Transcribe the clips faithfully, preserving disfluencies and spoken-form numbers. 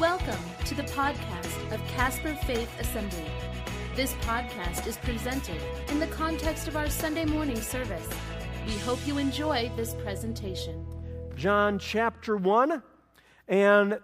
Welcome to the podcast of Casper Faith Assembly. This podcast is presented in the context of our Sunday morning service. We hope you enjoy this presentation. John chapter one, and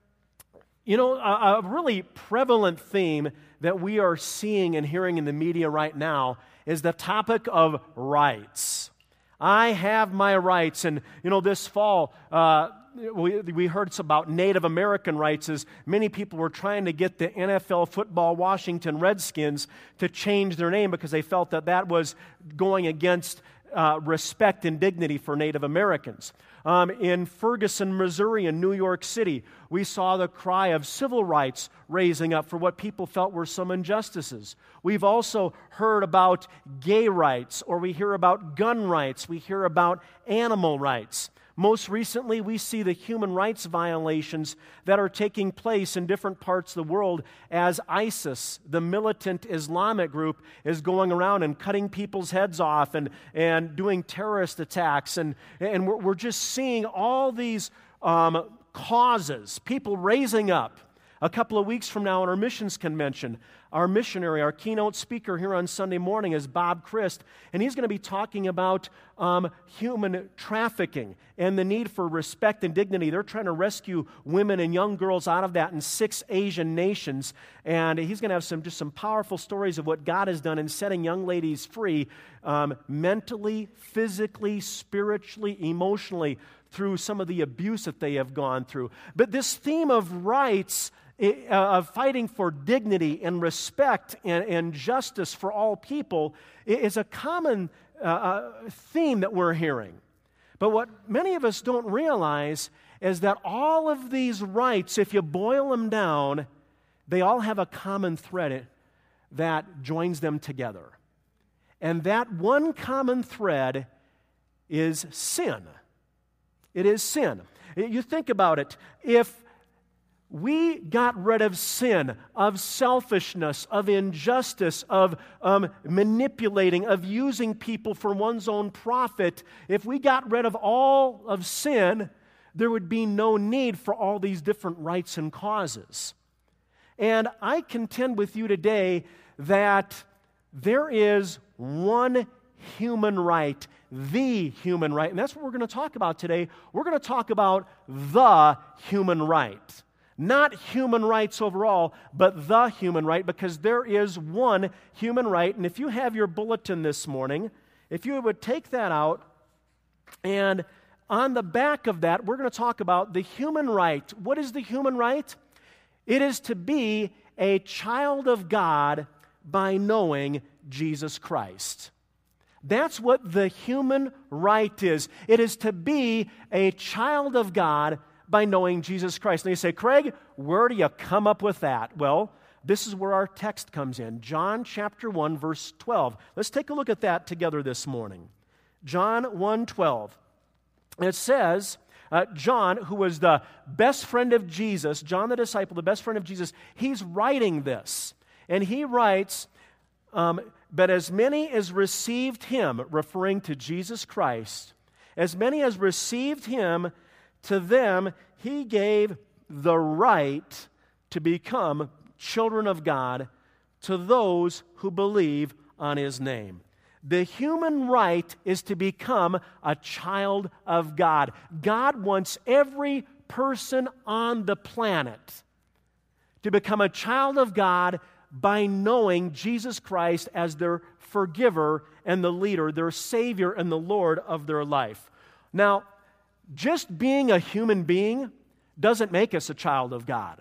you know, a, a really prevalent theme that we are seeing and hearing in the media right now is the topic of rights. I have my rights, and you know, this fall, uh, we, we heard about Native American rights as many people were trying to get the N F L football Washington Redskins to change their name because they felt that that was going against uh, respect and dignity for Native Americans. Um, in Ferguson, Missouri, and New York City, we saw the cry of civil rights raising up for what people felt were some injustices. We've also heard about gay rights, or we hear about gun rights, we hear about animal rights. Most recently, we see the human rights violations that are taking place in different parts of the world as ISIS, the militant Islamic group, is going around and cutting people's heads off and, and doing terrorist attacks. And, and we're, we're just seeing all these um, causes, people raising up. A couple of weeks from now in our missions convention, our missionary, our keynote speaker here on Sunday morning is Bob Christ, and he's going to be talking about um, human trafficking and the need for respect and dignity. They're trying to rescue women and young girls out of that in six Asian nations, and he's going to have some just some powerful stories of what God has done in setting young ladies free um, mentally, physically, spiritually, emotionally through some of the abuse that they have gone through. But this theme of rights, of fighting for dignity and respect and, and justice for all people is a common uh, theme that we're hearing. But what many of us don't realize is that all of these rights, if you boil them down, they all have a common thread that joins them together. And that one common thread is sin. It is sin. You think about it. If we got rid of sin, of selfishness, of injustice, of um, manipulating, of using people for one's own profit, if we got rid of all of sin, there would be no need for all these different rights and causes. And I contend with you today that there is one human right, the human right, and that's what we're going to talk about today. We're going to talk about the human right. Not human rights overall, but the human right, because there is one human right. And if you have your bulletin this morning, if you would take that out, and on the back of that, we're going to talk about the human right. What is the human right? It is to be a child of God by knowing Jesus Christ. That's what the human right is. It is to be a child of God by knowing Jesus Christ. And you say, Craig, where do you come up with that? Well, this is where our text comes in. John chapter one, verse twelve. Let's take a look at that together this morning. John one twelve. It says, uh, John, who was the best friend of Jesus, John the disciple, the best friend of Jesus, he's writing this. And he writes, um, but as many as received him, referring to Jesus Christ, as many as received him, to them he gave the right to become children of God to those who believe on his name. The human right is to become a child of God. God wants every person on the planet to become a child of God by knowing Jesus Christ as their forgiver and the leader, their Savior and the Lord of their life. Now, just being a human being doesn't make us a child of God.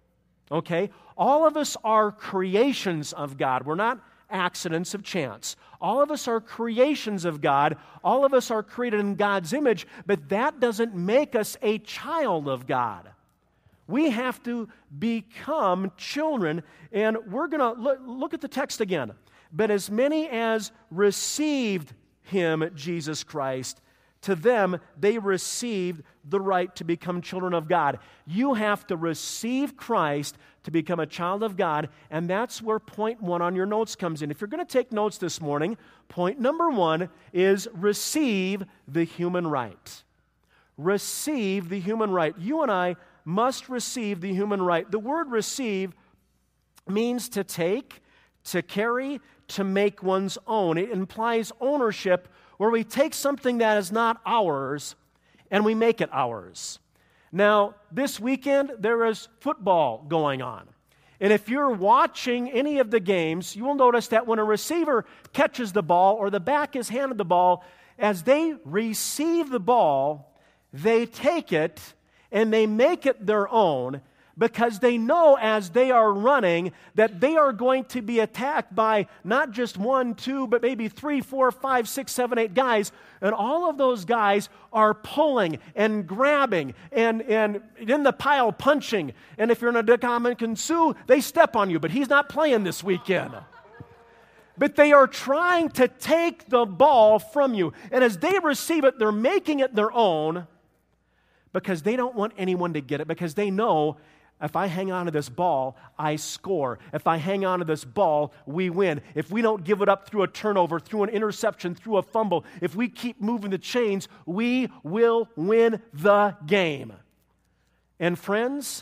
Okay? All of us are creations of God. We're not accidents of chance. All of us are creations of God. All of us are created in God's image, but that doesn't make us a child of God. We have to become children, and we're going to look, look at the text again. But as many as received him, Jesus Christ, to them they received the right to become children of God. You have to receive Christ to become a child of God, and that's where point one on your notes comes in. If you're going to take notes this morning, point number one is receive the human right. Receive the human right. You and I must receive the human right. The word receive means to take, to carry, to make one's own. It implies ownership, where we take something that is not ours and we make it ours. Now, this weekend, there is football going on. And if you're watching any of the games, you will notice that when a receiver catches the ball or the back is handed the ball, as they receive the ball, they take it and they make it their own, because they know as they are running that they are going to be attacked by not just one, two, but maybe three, four, five, six, seven, eight guys. And all of those guys are pulling and grabbing and, and in the pile punching. And if you're in a Dominican Sioux, they step on you, but he's not playing this weekend. But they are trying to take the ball from you. And as they receive it, they're making it their own, because they don't want anyone to get it, because they know, if I hang on to this ball, I score. If I hang on to this ball, we win. If we don't give it up through a turnover, through an interception, through a fumble, if we keep moving the chains, we will win the game. And friends,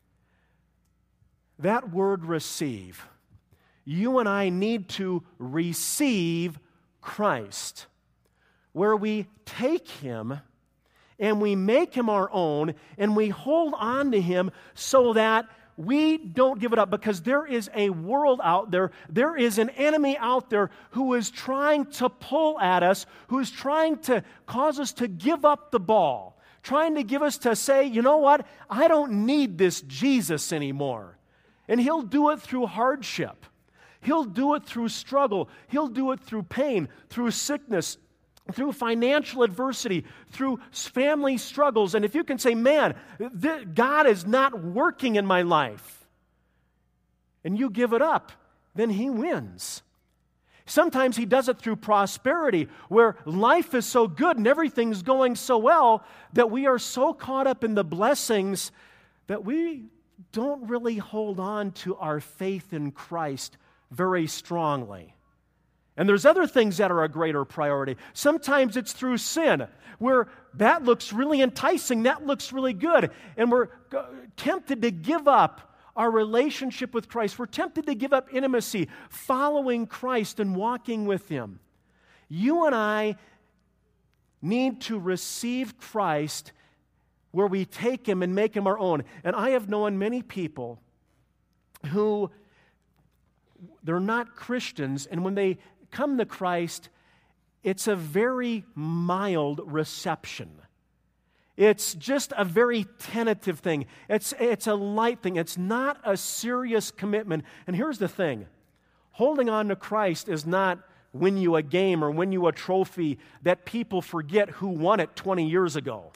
that word receive, you and I need to receive Christ, where we take Him and we make Him our own, and we hold on to Him so that we don't give it up, because there is a world out there, there is an enemy out there who is trying to pull at us, who is trying to cause us to give up the ball, trying to give us to say, you know what, I don't need this Jesus anymore. And he'll do it through hardship. He'll do it through struggle. He'll do it through pain, through sickness, through financial adversity, through family struggles. And if you can say, man, th- God is not working in my life, and you give it up, then He wins. Sometimes He does it through prosperity, where life is so good and everything's going so well that we are so caught up in the blessings that we don't really hold on to our faith in Christ very strongly. And there's other things that are a greater priority. Sometimes it's through sin, where that looks really enticing, that looks really good, and we're tempted to give up our relationship with Christ. We're tempted to give up intimacy, following Christ and walking with Him. You and I need to receive Christ, where we take Him and make Him our own. And I have known many people who, they're not Christians, and when they come to Christ, it's a very mild reception. It's just a very tentative thing. It's, it's a light thing. It's not a serious commitment. And here's the thing. Holding on to Christ is not win you a game or win you a trophy that people forget who won it twenty years ago.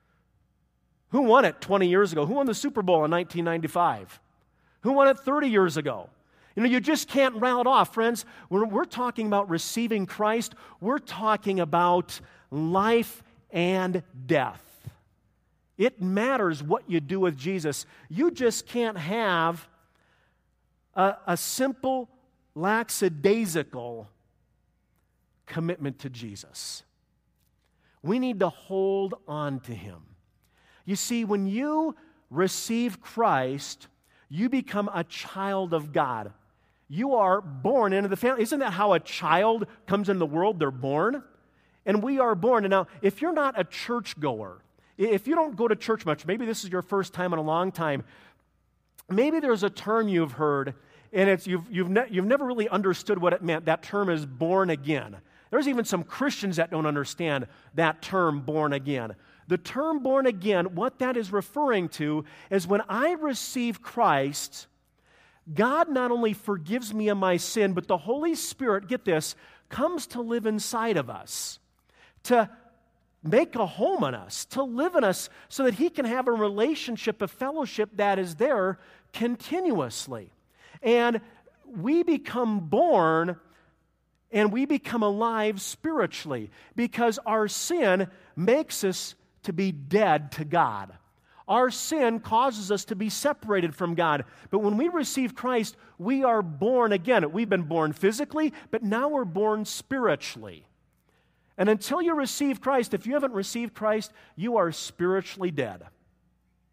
Who won it twenty years ago? Who won the Super Bowl in nineteen ninety-five? Who won it thirty years ago? You know, you just can't rattle it off, friends. When we're talking about receiving Christ, we're talking about life and death. It matters what you do with Jesus. You just can't have a, a simple, lackadaisical commitment to Jesus. We need to hold on to Him. You see, when you receive Christ, you become a child of God. You are born into the family. Isn't that how a child comes into the world? They're born. And we are born. And now, if you're not a churchgoer, if you don't go to church much, maybe this is your first time in a long time, maybe there's a term you've heard, and it's you've, you've, ne- you've never really understood what it meant. That term is born again. There's even some Christians that don't understand that term, born again. The term born again, what that is referring to is when I receive Christ, God not only forgives me of my sin, but the Holy Spirit, get this, comes to live inside of us, to make a home in us, to live in us so that He can have a relationship, a fellowship that is there continuously. And we become born and we become alive spiritually because our sin makes us to be dead to God. Our sin causes us to be separated from God. But when we receive Christ, we are born again. We've been born physically, but now we're born spiritually. And until you receive Christ, if you haven't received Christ, you are spiritually dead.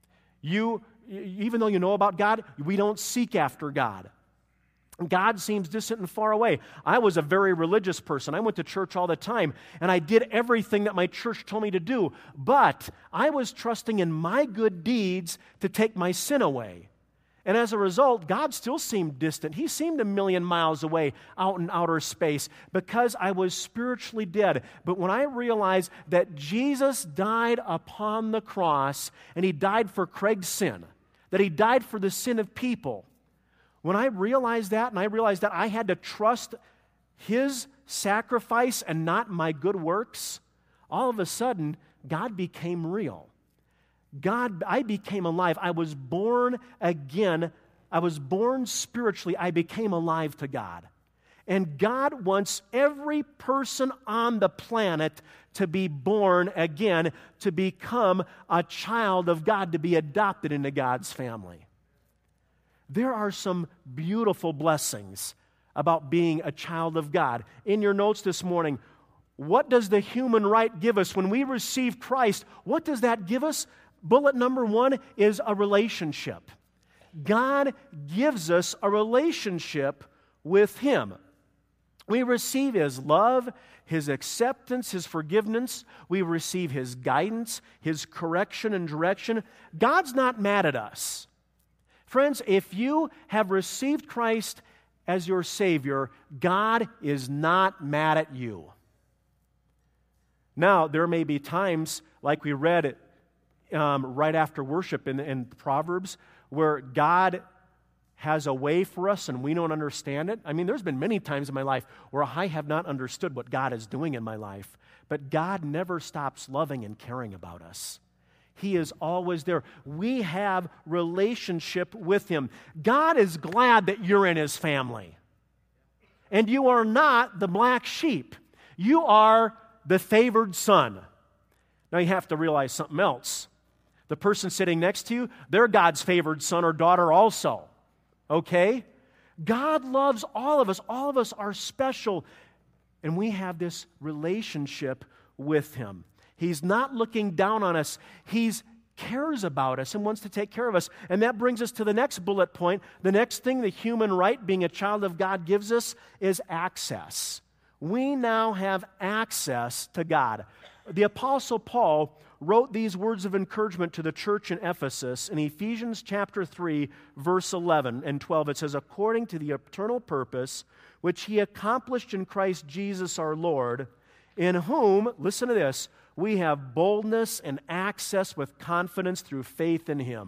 You, even though you know about God, we don't seek after God. God seems distant and far away. I was a very religious person. I went to church all the time, and I did everything that my church told me to do. But I was trusting in my good deeds to take my sin away. And as a result, God still seemed distant. He seemed a million miles away out in outer space because I was spiritually dead. But when I realized that Jesus died upon the cross, and He died for Craig's sin, that He died for the sin of people, when I realized that, and I realized that I had to trust His sacrifice and not my good works, all of a sudden, God became real. God, I became alive. I was born again. I was born spiritually. I became alive to God. And God wants every person on the planet to be born again, to become a child of God, to be adopted into God's family. There are some beautiful blessings about being a child of God. In your notes this morning, what does the human right give us? When we receive Christ, what does that give us? Bullet number one is a relationship. God gives us a relationship with Him. We receive His love, His acceptance, His forgiveness. We receive His guidance, His correction and direction. God's not mad at us. Friends, if you have received Christ as your Savior, God is not mad at you. Now, there may be times, like we read um, right after worship in, in Proverbs, where God has a way for us and we don't understand it. I mean, there's been many times in my life where I have not understood what God is doing in my life, but God never stops loving and caring about us. He is always there. We have relationship with Him. God is glad that you're in His family. And you are not the black sheep. You are the favored son. Now you have to realize something else. The person sitting next to you, they're God's favored son or daughter also. Okay? God loves all of us. All of us are special. And we have this relationship with Him. He's not looking down on us. He cares about us and wants to take care of us. And that brings us to the next bullet point. The next thing the human right, being a child of God, gives us is access. We now have access to God. The Apostle Paul wrote these words of encouragement to the church in Ephesus in Ephesians chapter three, verse eleven and twelve. It says, according to the eternal purpose which He accomplished in Christ Jesus our Lord, in whom, listen to this, we have boldness and access with confidence through faith in Him.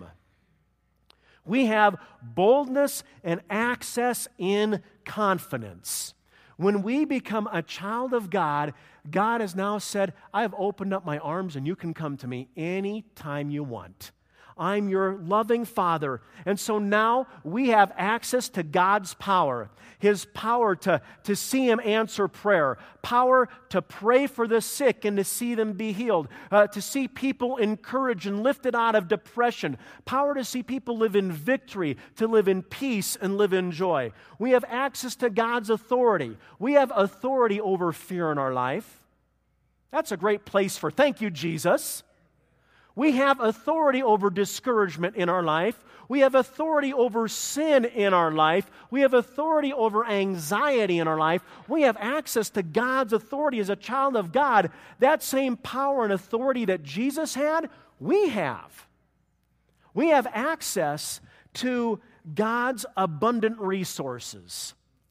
We have boldness and access in confidence. When we become a child of God, God has now said, I have opened up my arms and you can come to me anytime you want. I'm your loving Father. And so now we have access to God's power. His power to, to see Him answer prayer. Power to pray for the sick and to see them be healed. Uh, to see people encouraged and lifted out of depression. Power to see people live in victory, to live in peace and live in joy. We have access to God's authority. We have authority over fear in our life. That's a great place for, thank you, Jesus. We have authority over discouragement in our life. We have authority over sin in our life. We have authority over anxiety in our life. We have access to God's authority as a child of God. That same power and authority that Jesus had, we have. We have access to God's abundant resources.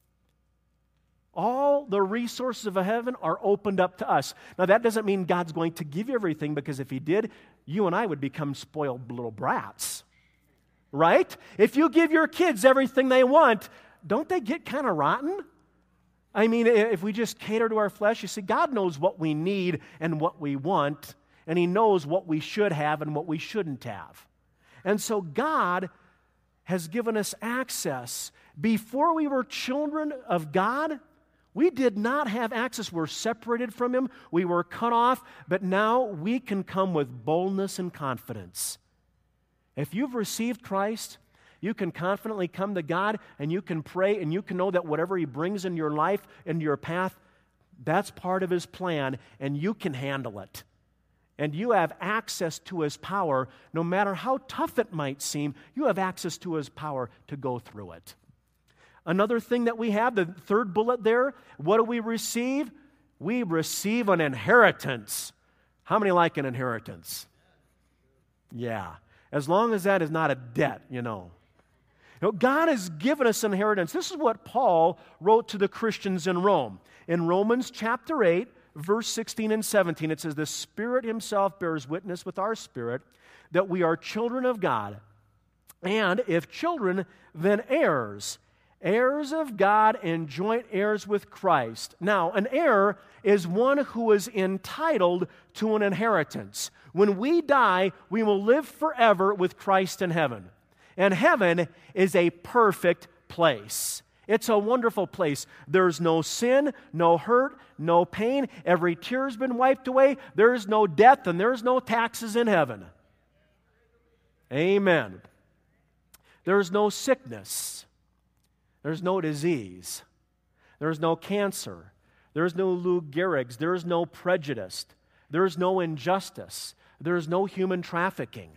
All the resources of heaven are opened up to us. Now, that doesn't mean God's going to give you everything, because if He did, you and I would become spoiled little brats. Right? If you give your kids everything they want, don't they get kind of rotten? I mean, if we just cater to our flesh, you see, God knows what we need and what we want, and He knows what we should have and what we shouldn't have. And so God has given us access. Before we were children of God, we did not have access. We're separated from Him. We were cut off. But now we can come with boldness and confidence. If you've received Christ, you can confidently come to God and you can pray and you can know that whatever He brings in your life, into your path, that's part of His plan and you can handle it. And you have access to His power. No matter how tough it might seem, you have access to His power to go through it. Another thing that we have, the third bullet there, what do we receive? We receive an inheritance. How many like an inheritance? Yeah. As long as that is not a debt, you know. You know, God has given us inheritance. This is what Paul wrote to the Christians in Rome. In Romans chapter eight, verse sixteen and seventeen, it says, "The Spirit Himself bears witness with our spirit that we are children of God. And if children, then heirs, heirs of God and joint heirs with Christ." Now, an heir is one who is entitled to an inheritance. When we die, we will live forever with Christ in heaven. And heaven is a perfect place. It's a wonderful place. There's no sin, no hurt, no pain. Every tear's been wiped away. There's no death and there's no taxes in heaven. Amen. There's no sickness. There's no disease. There's no cancer. There's no Lou Gehrig's. There's no prejudice. There's no injustice. There's no human trafficking.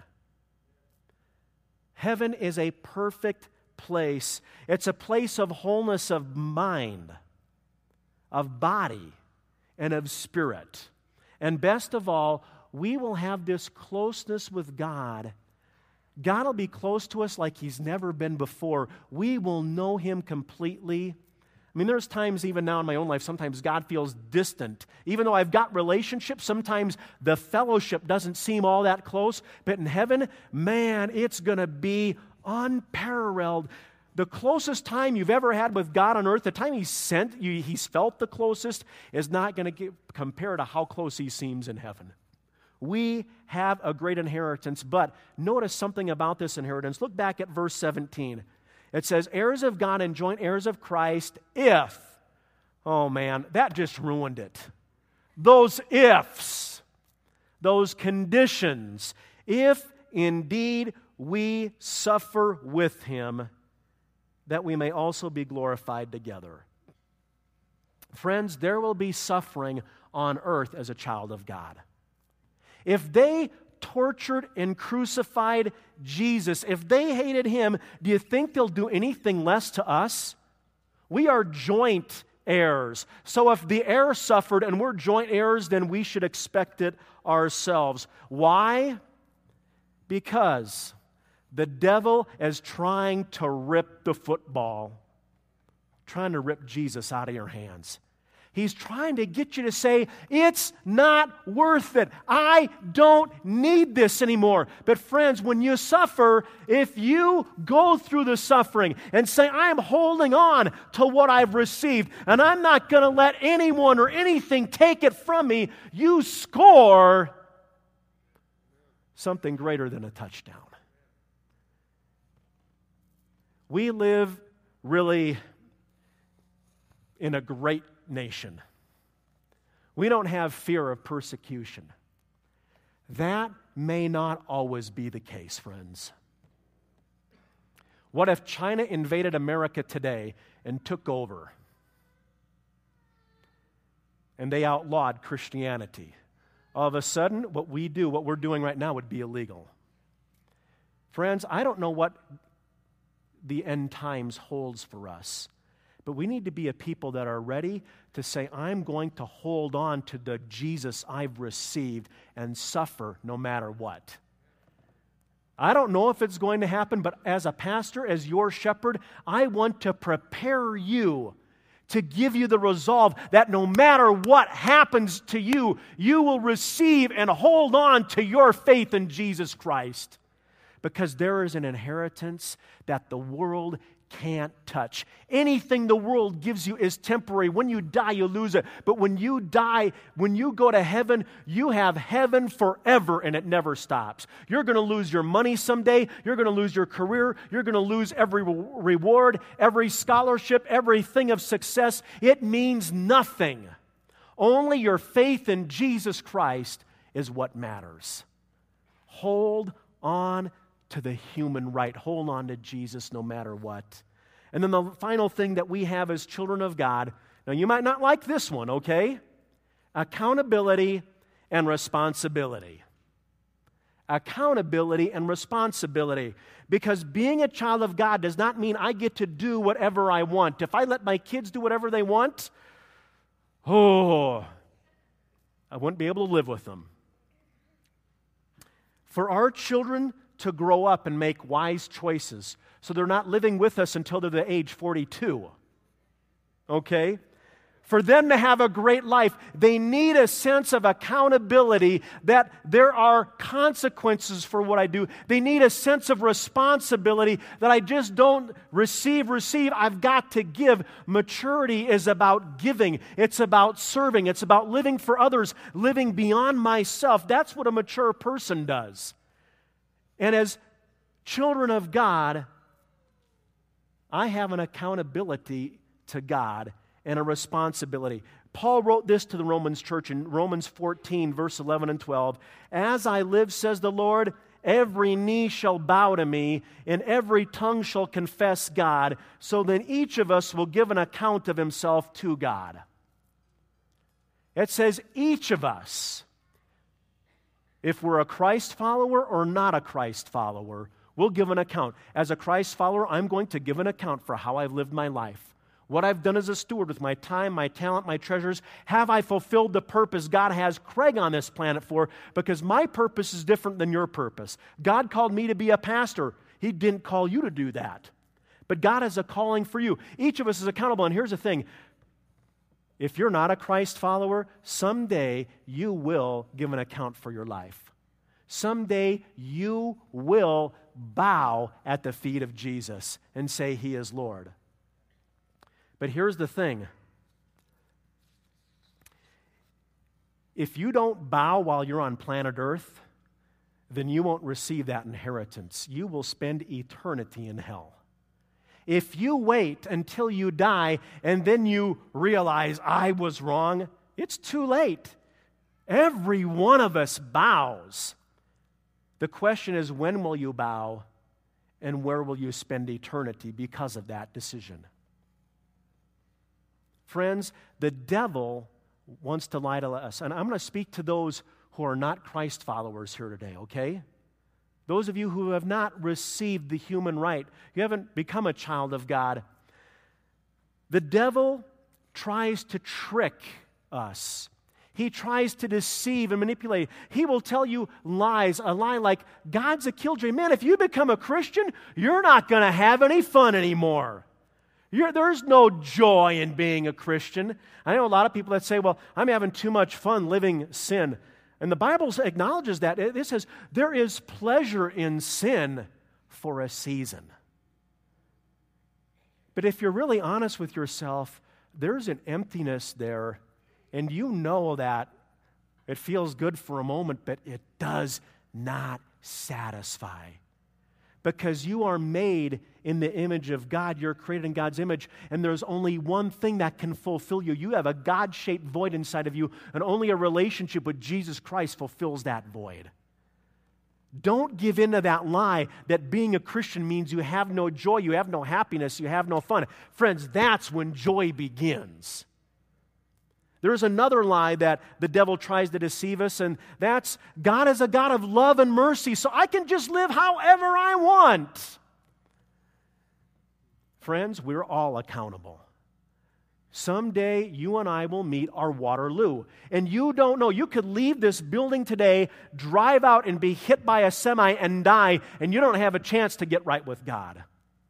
Heaven is a perfect place. It's a place of wholeness of mind, of body, and of spirit. And best of all, we will have this closeness with God. God will be close to us like He's never been before. We will know Him completely. I mean, there's times even now in my own life, sometimes God feels distant. Even though I've got relationships, sometimes the fellowship doesn't seem all that close. But in heaven, man, it's going to be unparalleled. The closest time you've ever had with God on earth, the time He's sent you, He's felt the closest, is not going to compare to how close He seems in heaven. We have a great inheritance, but notice something about this inheritance. Look back at verse seventeen. It says, heirs of God and joint heirs of Christ, if. Oh man, that just ruined it. Those ifs, those conditions. If indeed we suffer with Him, that we may also be glorified together. Friends, there will be suffering on earth as a child of God. If they tortured and crucified Jesus, if they hated Him, do you think they'll do anything less to us? We are joint heirs. So if the heir suffered and we're joint heirs, then we should expect it ourselves. Why? Because the devil is trying to rip the football, trying to rip Jesus out of your hands. He's trying to get you to say, it's not worth it. I don't need this anymore. But friends, when you suffer, if you go through the suffering and say, I am holding on to what I've received, and I'm not going to let anyone or anything take it from me, you score something greater than a touchdown. We live really in a great nation. We don't have fear of persecution. That may not always be the case, friends. What if China invaded America today and took over? And they outlawed Christianity. All of a sudden, what we do, what we're doing right now, would be illegal. Friends, I don't know what the end times holds for us. But we need to be a people that are ready to say, I'm going to hold on to the Jesus I've received and suffer no matter what. I don't know if it's going to happen, but as a pastor, as your shepherd, I want to prepare you to give you the resolve that no matter what happens to you, you will receive and hold on to your faith in Jesus Christ. Because there is an inheritance that the world can't touch. Anything the world gives you is temporary. When you die, you lose it. But when you die, when you go to heaven, you have heaven forever and it never stops. You're going to lose your money someday. You're going to lose your career. You're going to lose every reward, every scholarship, everything of success. It means nothing. Only your faith in Jesus Christ is what matters. Hold on to the human right. Hold on to Jesus no matter what. And then the final thing that we have as children of God, now you might not like this one, okay? Accountability and responsibility. Accountability and responsibility. Because being a child of God does not mean I get to do whatever I want. If I let my kids do whatever they want, oh, I wouldn't be able to live with them. For our children to grow up and make wise choices, so they're not living with us until they're the age forty-two. Okay? For them to have a great life, they need a sense of accountability that there are consequences for what I do. They need a sense of responsibility that I just don't receive, receive. I've got to give. Maturity is about giving. It's about serving. It's about living for others, living beyond myself. That's what a mature person does. And as children of God, I have an accountability to God and a responsibility. Paul wrote this to the Romans church in Romans fourteen, verse eleven and twelve. As I live, says the Lord, every knee shall bow to me, and every tongue shall confess God. So then each of us will give an account of himself to God. It says each of us, if we're a Christ follower or not a Christ follower, we'll give an account. As a Christ follower, I'm going to give an account for how I've lived my life. What I've done as a steward with my time, my talent, my treasures. Have I fulfilled the purpose God has Craig on this planet for? Because my purpose is different than your purpose. God called me to be a pastor. He didn't call you to do that. But God has a calling for you. Each of us is accountable. And here's the thing. If you're not a Christ follower, someday you will give an account for your life. Someday you will bow at the feet of Jesus and say He is Lord. But here's the thing. If you don't bow while you're on planet Earth, then you won't receive that inheritance. You will spend eternity in hell. If you wait until you die and then you realize I was wrong, it's too late. Every one of us bows. The question is, when will you bow and where will you spend eternity because of that decision? Friends, the devil wants to lie to us. And I'm going to speak to those who are not Christ followers here today, okay? Those of you who have not received the human right, you haven't become a child of God. The devil tries to trick us. He tries to deceive and manipulate. He will tell you lies, a lie like, God's a killjoy. Man, if you become a Christian, you're not going to have any fun anymore. You're, there's no joy in being a Christian. I know a lot of people that say, well, I'm having too much fun living sin. And the Bible acknowledges that. It says there is pleasure in sin for a season. But if you're really honest with yourself, there's an emptiness there, and you know that it feels good for a moment, but it does not satisfy. Because you are made in the image of God. You're created in God's image, and there's only one thing that can fulfill you. You have a God-shaped void inside of you, and only a relationship with Jesus Christ fulfills that void. Don't give in to that lie that being a Christian means you have no joy, you have no happiness, you have no fun. Friends, that's when joy begins. There's another lie that the devil tries to deceive us, and that's God is a God of love and mercy, so I can just live however I want. Friends, we're all accountable. Someday you and I will meet our Waterloo, and you don't know. You could leave this building today, drive out and be hit by a semi and die, and you don't have a chance to get right with God.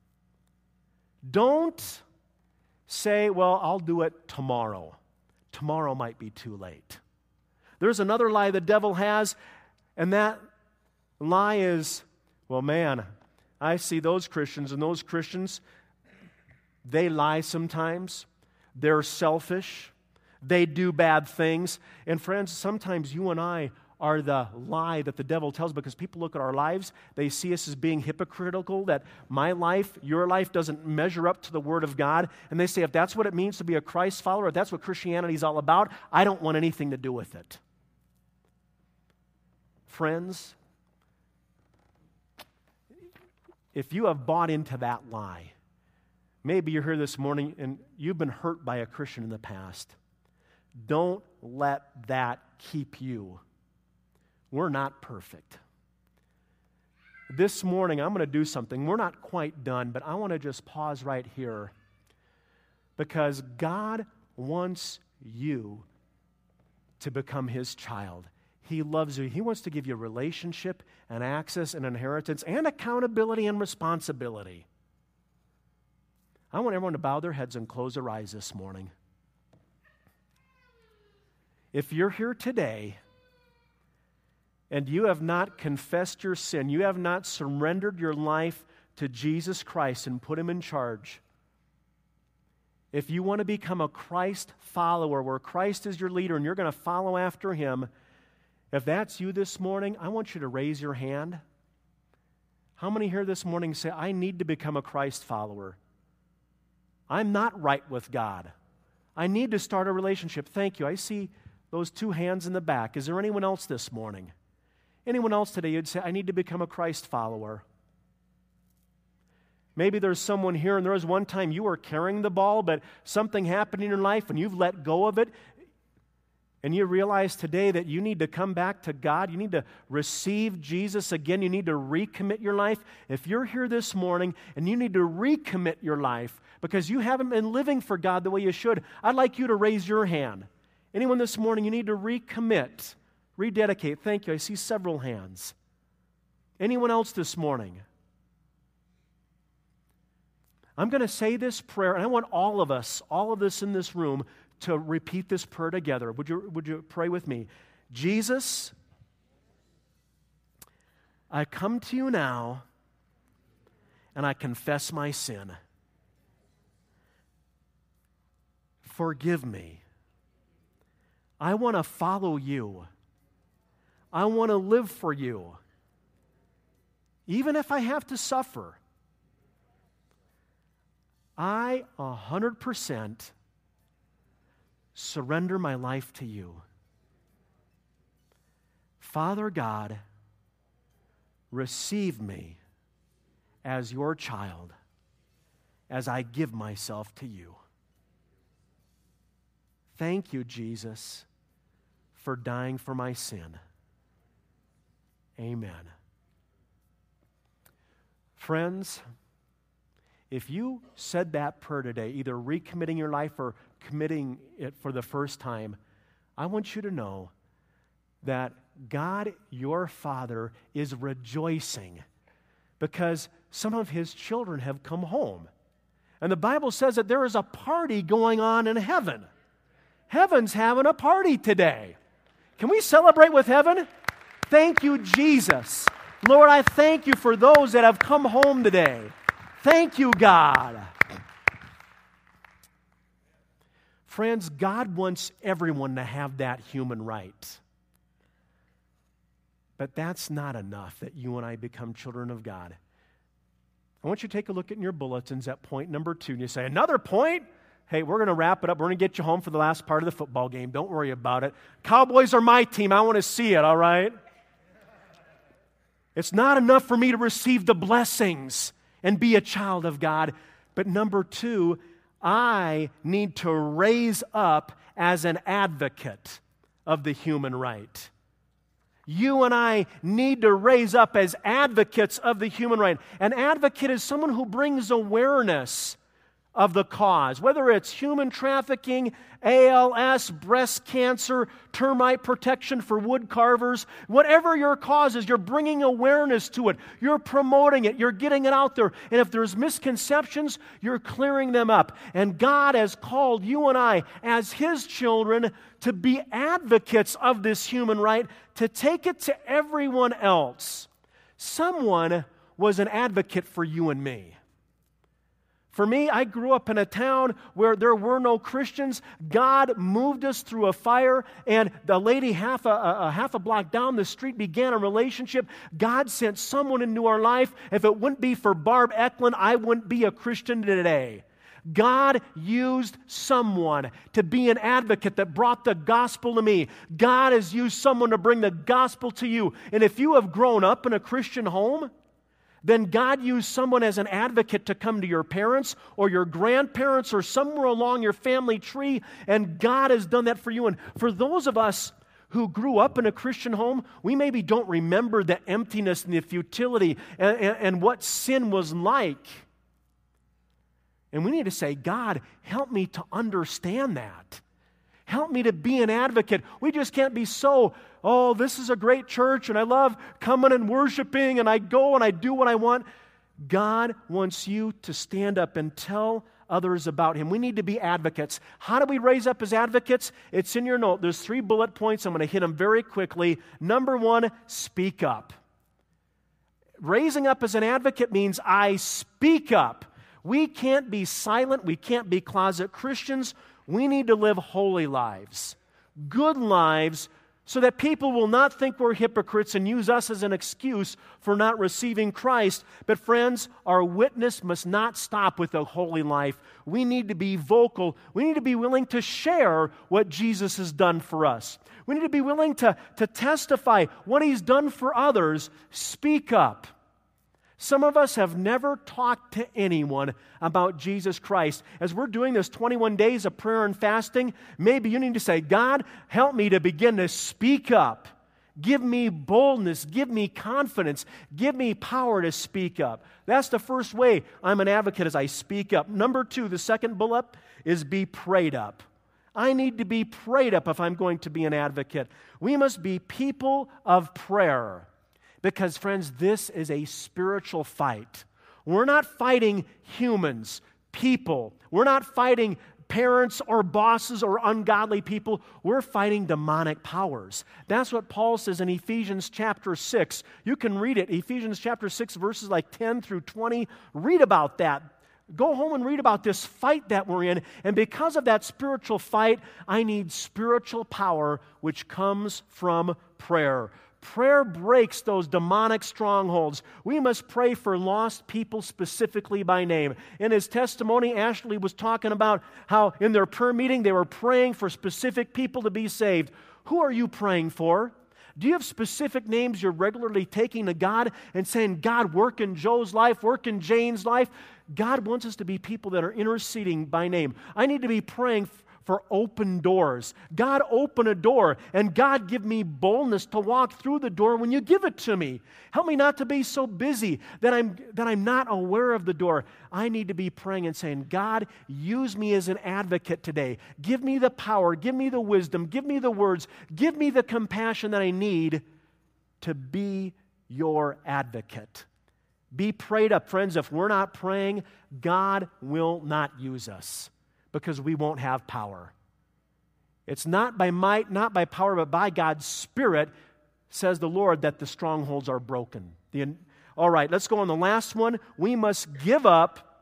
Don't say, well, I'll do it tomorrow. Tomorrow might be too late. There's another lie the devil has, and that lie is, well, man, I see those Christians, and those Christians, they lie sometimes. They're selfish. They do bad things. And friends, sometimes you and I are the lie that the devil tells, because people look at our lives, they see us as being hypocritical, that my life, your life doesn't measure up to the Word of God, and they say, if that's what it means to be a Christ follower, if that's what Christianity is all about, I don't want anything to do with it. Friends, if you have bought into that lie, maybe you're here this morning and you've been hurt by a Christian in the past, don't let that keep you we're not perfect. This morning, I'm going to do something. We're not quite done, but I want to just pause right here because God wants you to become His child. He loves you. He wants to give you a relationship and access and inheritance and accountability and responsibility. I want everyone to bow their heads and close their eyes this morning. If you're here today and you have not confessed your sin, you have not surrendered your life to Jesus Christ and put Him in charge, if you want to become a Christ follower where Christ is your leader and you're going to follow after Him, if that's you this morning, I want you to raise your hand. How many here this morning say, I need to become a Christ follower? I'm not right with God. I need to start a relationship. Thank you. I see those two hands in the back. Is there anyone else this morning? Anyone else today you'd say, I need to become a Christ follower? Maybe there's someone here and there was one time you were carrying the ball, but something happened in your life and you've let go of it. And you realize today that you need to come back to God. You need to receive Jesus again. You need to recommit your life. If you're here this morning and you need to recommit your life because you haven't been living for God the way you should, I'd like you to raise your hand. Anyone this morning, you need to recommit, rededicate. Thank you. I see several hands. Anyone else this morning? I'm going to say this prayer, and I want all of us, all of us in this room, to repeat this prayer together. Would you, would you pray with me? Jesus, I come to you now, and I confess my sin. Forgive me. I want to follow you. I want to live for you. Even if I have to suffer. I one hundred percent surrender my life to you. Father God, receive me as your child as I give myself to you. Thank you, Jesus, for dying for my sin. Amen. Friends, if you said that prayer today, either recommitting your life or committing it for the first time, I want you to know that God, your Father, is rejoicing because some of His children have come home. And the Bible says that there is a party going on in heaven. Heaven's having a party today. Can we celebrate with heaven? Thank you, Jesus. Lord, I thank you for those that have come home today. Thank you, God. Friends, God wants everyone to have that human right. But that's not enough that you and I become children of God. I want you to take a look at your bulletins at point number two. And you say, another point? Hey, we're going to wrap it up. We're going to get you home for the last part of the football game. Don't worry about it. Cowboys are my team. I want to see it, all right? It's not enough for me to receive the blessings and be a child of God. But number two, I need to raise up as an advocate of the human right. You and I need to raise up as advocates of the human right. An advocate is someone who brings awareness of the cause, whether it's human trafficking, A L S, breast cancer, termite protection for wood carvers, whatever your cause is, you're bringing awareness to it. You're promoting it. You're getting it out there. And if there's misconceptions, you're clearing them up. And God has called you and I as His children to be advocates of this human right, to take it to everyone else. Someone was an advocate for you and me. For me, I grew up in a town where there were no Christians. God moved us through a fire, and the lady half a, a half a block down the street began a relationship. God sent someone into our life. If it wouldn't be for Barb Eklund, I wouldn't be a Christian today. God used someone to be an advocate that brought the gospel to me. God has used someone to bring the gospel to you. And if you have grown up in a Christian home, then God used someone as an advocate to come to your parents or your grandparents or somewhere along your family tree, and God has done that for you. And for those of us who grew up in a Christian home, we maybe don't remember the emptiness and the futility and, and, and what sin was like. And we need to say, God, help me to understand that. Help me to be an advocate. We just can't be so, oh, this is a great church and I love coming and worshiping and I go and I do what I want. God wants you to stand up and tell others about Him. We need to be advocates. How do we raise up as advocates? It's in your note. There's three bullet points. I'm going to hit them very quickly. Number one, speak up. Raising up as an advocate means I speak up. We can't be silent. We can't be closet Christians. We need to live holy lives, good lives, so that people will not think we're hypocrites and use us as an excuse for not receiving Christ. But friends, our witness must not stop with a holy life. We need to be vocal. We need to be willing to share what Jesus has done for us. We need to be willing to, to testify what He's done for others. Speak up. Some of us have never talked to anyone about Jesus Christ. As we're doing this twenty-one days of prayer and fasting, maybe you need to say, God, help me to begin to speak up. Give me boldness. Give me confidence. Give me power to speak up. That's the first way I'm an advocate, as I speak up. Number two, the second bullet is be prayed up. I need to be prayed up if I'm going to be an advocate. We must be people of prayer. Because, friends, this is a spiritual fight. We're not fighting humans, people. We're not fighting parents or bosses or ungodly people. We're fighting demonic powers. That's what Paul says in Ephesians chapter six. You can read it, Ephesians chapter six, verses like ten through twenty. Read about that. Go home and read about this fight that we're in. And because of that spiritual fight, I need spiritual power, which comes from prayer. Prayer breaks those demonic strongholds. We must pray for lost people specifically by name. In his testimony, Ashley was talking about how in their prayer meeting they were praying for specific people to be saved. Who are you praying for? Do you have specific names you're regularly taking to God and saying, God, work in Joe's life, work in Jane's life? God wants us to be people that are interceding by name. I need to be praying for open doors. God, open a door, and God, give me boldness to walk through the door when you give it to me. Help me not to be so busy that I'm, that I'm not aware of the door. I need to be praying and saying, God, use me as an advocate today. Give me the power, give me the wisdom, give me the words, give me the compassion that I need to be your advocate. Be prayed up, friends. If we're not praying, God will not use us, because we won't have power. It's not by might, not by power, but by God's Spirit, says the Lord, that the strongholds are broken. The, all right, let's go on the last one. We must give up.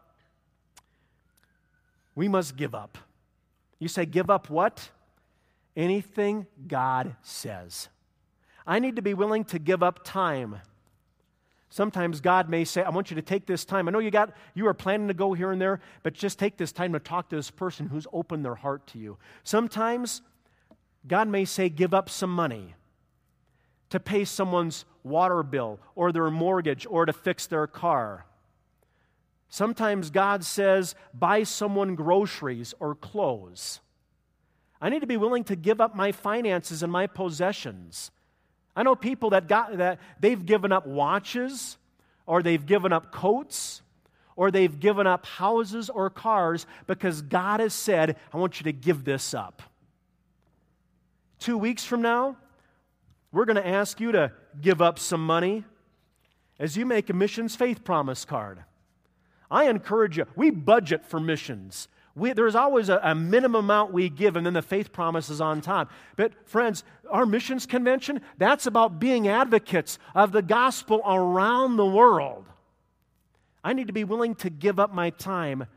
We must give up. You say, give up what? Anything God says. I need to be willing to give up time. Sometimes God may say, I want you to take this time. I know you got you are planning to go here and there, but just take this time to talk to this person who's opened their heart to you. Sometimes God may say, give up some money to pay someone's water bill or their mortgage or to fix their car. Sometimes God says, buy someone groceries or clothes. I need to be willing to give up my finances and my possessions. I know people that got that they've given up watches, or they've given up coats, or they've given up houses or cars because God has said, I want you to give this up. Two weeks from now, we're going to ask you to give up some money as you make a missions faith promise card. I encourage you, we budget for missions. We, there's always a, a minimum amount we give, and then the faith promise is on top. But friends, our missions convention, that's about being advocates of the gospel around the world. I need to be willing to give up my time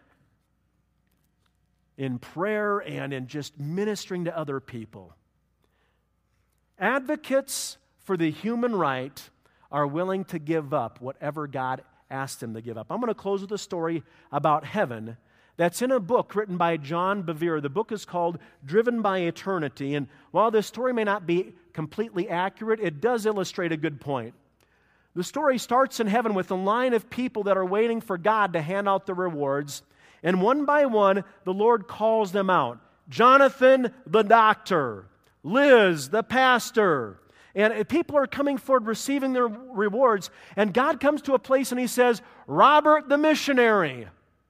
in prayer and in just ministering to other people. Advocates for the human right are willing to give up whatever God asked them to give up. I'm going to close with a story about heaven that's in a book written by John Bevere. The book is called Driven by Eternity. And while this story may not be completely accurate, it does illustrate a good point. The story starts in heaven with a line of people that are waiting for God to hand out the rewards. And one by one, the Lord calls them out. Jonathan, the doctor. Liz, the pastor. And people are coming forward receiving their rewards. And God comes to a place and he says, Robert the missionary.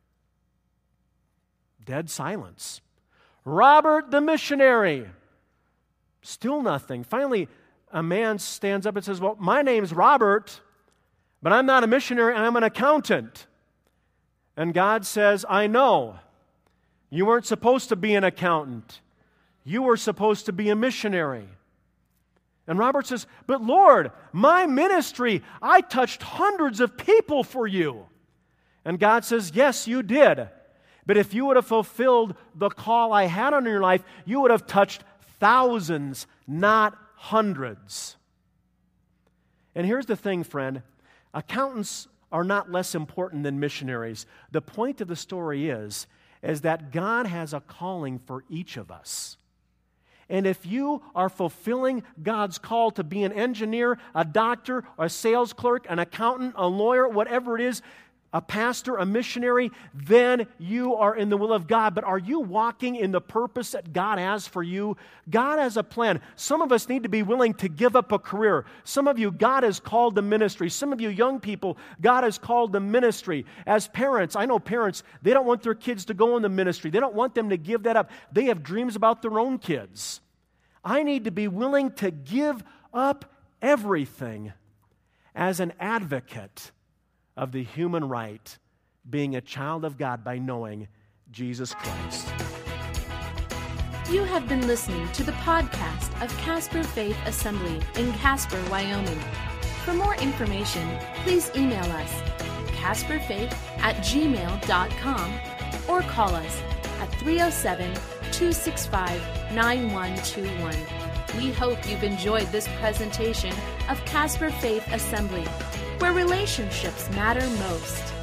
Dead silence. Robert the missionary. Still nothing. Finally, a man stands up and says, well, my name's Robert, but I'm not a missionary, I'm an accountant. And God says, I know. You weren't supposed to be an accountant. You were supposed to be a missionary. And Robert says, but Lord, my ministry, I touched hundreds of people for you. And God says, yes, you did. But if you would have fulfilled the call I had on your life, you would have touched thousands, not hundreds. And here's the thing, friend. Accountants are not less important than missionaries. The point of the story is, is that God has a calling for each of us. And if you are fulfilling God's call to be an engineer, a doctor, a sales clerk, an accountant, a lawyer, whatever it is, a pastor, a missionary, then you are in the will of God. But are you walking in the purpose that God has for you? God has a plan. Some of us need to be willing to give up a career. Some of you, God has called to ministry. Some of you young people, God has called to ministry. As parents, I know parents, they don't want their kids to go in the ministry. They don't want them to give that up. They have dreams about their own kids. I need to be willing to give up everything as an advocate of the human right, being a child of God by knowing Jesus Christ. You have been listening to the podcast of Casper Faith Assembly in Casper, Wyoming. For more information, please email us, casper faith at gmail dot com, or call us at three oh seven, two six five, nine one two one. We hope you've enjoyed this presentation of Casper Faith Assembly, where relationships matter most.